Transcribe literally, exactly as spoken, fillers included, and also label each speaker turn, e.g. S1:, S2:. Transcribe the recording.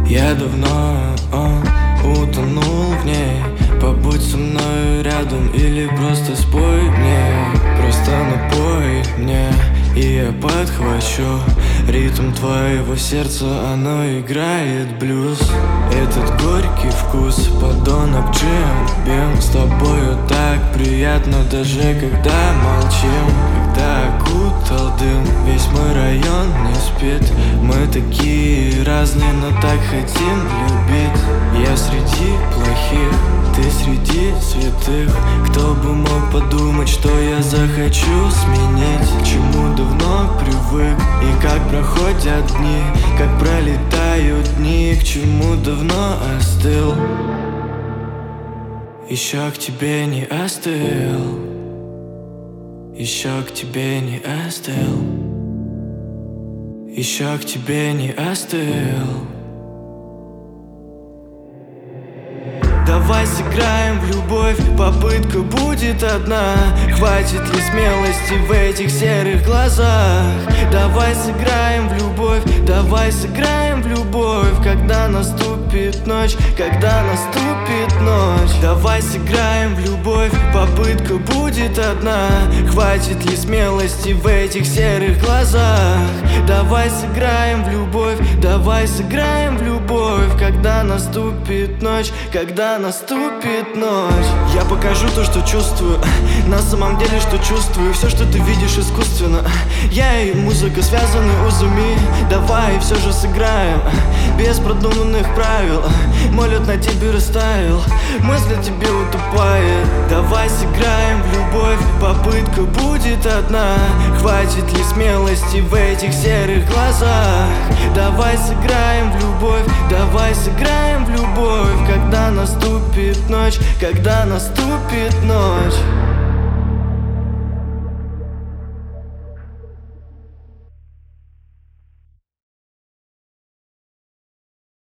S1: Я давно он, утонул в ней. Побудь со мной рядом или просто спой мне. Просто напой мне, и я подхвачу ритм твоего сердца, оно играет блюз. Этот горький вкус, подонок Джим Бим. С тобою так приятно, даже когда молчим. Когда окутал дым, весь мой район не спит. Мы такие разные, но так хотим любить. Я среди плохих, ты среди святых. Кто бы мог подумать, что я захочу сменить, к чему давно привык. И как проходят дни, как пролетают дни, к чему давно остыл. Еще к тебе не остыл, еще к тебе не остыл, еще к тебе не остыл. Давай сыграем в любовь, попытка будет одна. Хватит ли смелости в этих серых глазах? Давай сыграем в любовь, давай сыграем в любовь. Когда наступит ночь, когда наступит ночь. Давай сыграем в любовь, попытка будет одна. Хватит ли смелости в этих серых глазах? Давай сыграем в любовь, давай сыграем в любовь. Когда наступит ночь, когда наступит ночь. Я покажу то, что чувствую, на самом деле, что чувствую. Все, что ты видишь, искусственно. Я и музыка связаны узами. Давай все же сыграем без продуманных правил. Мой лед на тебе растаял, мысль о тебе утопает. Давай сыграем в любовь, попытка будет одна. Хватит ли смелости в этих серых глазах? Давай сыграем в любовь, давай сыграем в любовь. Когда наступит ночь, когда наступит ночь.